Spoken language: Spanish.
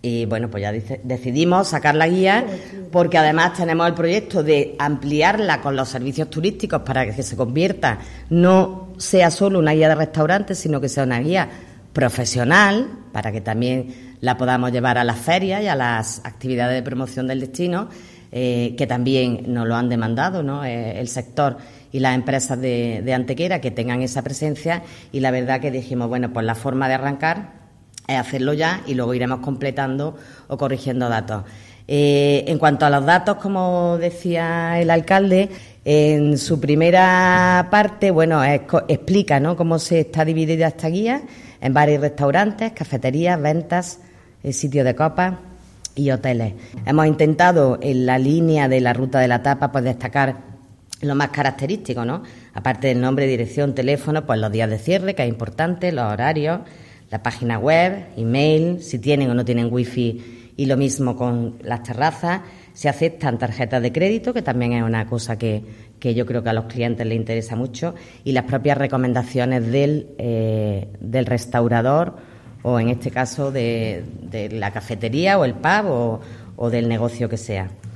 Y bueno, pues ya decidimos sacar la guía, porque además tenemos el proyecto de ampliarla con los servicios turísticos para que se convierta, no sea solo una guía de restaurantes, sino que sea una guía profesional, para que también la podamos llevar a las ferias y a las actividades de promoción del destino, que también nos lo han demandado, ¿no? El sector y las empresas de Antequera, que tengan esa presencia, y la verdad que dijimos, bueno, pues la forma de arrancar es hacerlo ya y luego iremos completando o corrigiendo datos. En cuanto a los datos, como decía el alcalde, en su primera parte, bueno, explica, ¿no?, cómo se está dividida esta guía en varios restaurantes, cafeterías, ventas, sitios de copas y hoteles. Hemos intentado, en la línea de la ruta de la tapa, pues destacar lo más característico, ¿no? Aparte del nombre, dirección, teléfono, pues los días de cierre, que es importante, los horarios, la página web, email, si tienen o no tienen wifi, y lo mismo con las terrazas. Se aceptan tarjetas de crédito, que también es una cosa que yo creo que a los clientes les interesa mucho, y las propias recomendaciones del restaurador, o en este caso de la cafetería o el pub o del negocio que sea.